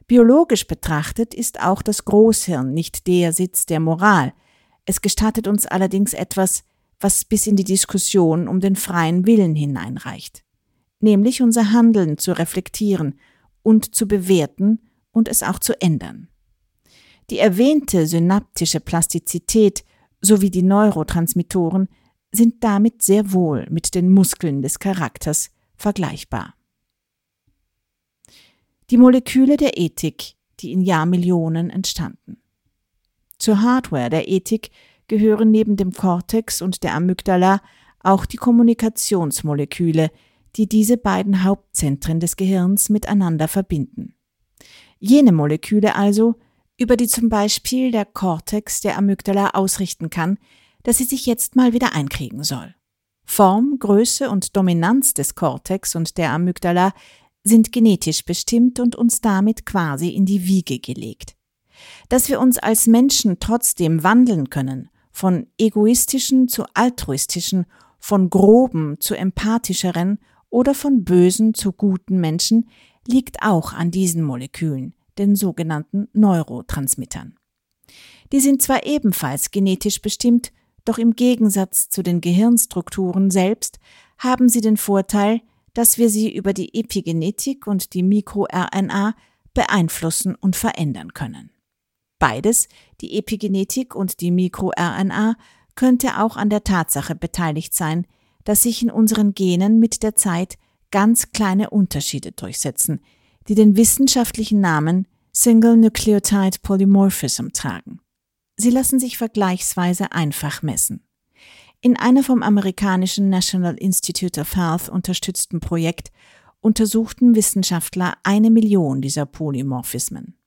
Biologisch betrachtet ist auch das Großhirn nicht der Sitz der Moral. Es gestattet uns allerdings etwas, was bis in die Diskussion um den freien Willen hineinreicht, nämlich unser Handeln zu reflektieren und zu bewerten und es auch zu ändern. Die erwähnte synaptische Plastizität sowie die Neurotransmittoren sind damit sehr wohl mit den Muskeln des Charakters vergleichbar. Die Moleküle der Ethik, die in Jahrmillionen entstanden. Zur Hardware der Ethik gehören neben dem Kortex und der Amygdala auch die Kommunikationsmoleküle, die diese beiden Hauptzentren des Gehirns miteinander verbinden. Jene Moleküle also, über die zum Beispiel der Kortex der Amygdala ausrichten kann, dass sie sich jetzt mal wieder einkriegen soll. Form, Größe und Dominanz des Kortex und der Amygdala sind genetisch bestimmt und uns damit quasi in die Wiege gelegt. Dass wir uns als Menschen trotzdem wandeln können, von egoistischen zu altruistischen, von groben zu empathischeren oder von bösen zu guten Menschen, liegt auch an diesen Molekülen, den sogenannten Neurotransmittern. Die sind zwar ebenfalls genetisch bestimmt, doch im Gegensatz zu den Gehirnstrukturen selbst haben sie den Vorteil, dass wir sie über die Epigenetik und die MikroRNA beeinflussen und verändern können. Beides, die Epigenetik und die MikroRNA, könnte auch an der Tatsache beteiligt sein, dass sich in unseren Genen mit der Zeit ganz kleine Unterschiede durchsetzen, die den wissenschaftlichen Namen Single Nucleotide Polymorphism tragen. Sie lassen sich vergleichsweise einfach messen. In einem vom amerikanischen National Institute of Health unterstützten Projekt untersuchten Wissenschaftler 1 Million dieser Polymorphismen.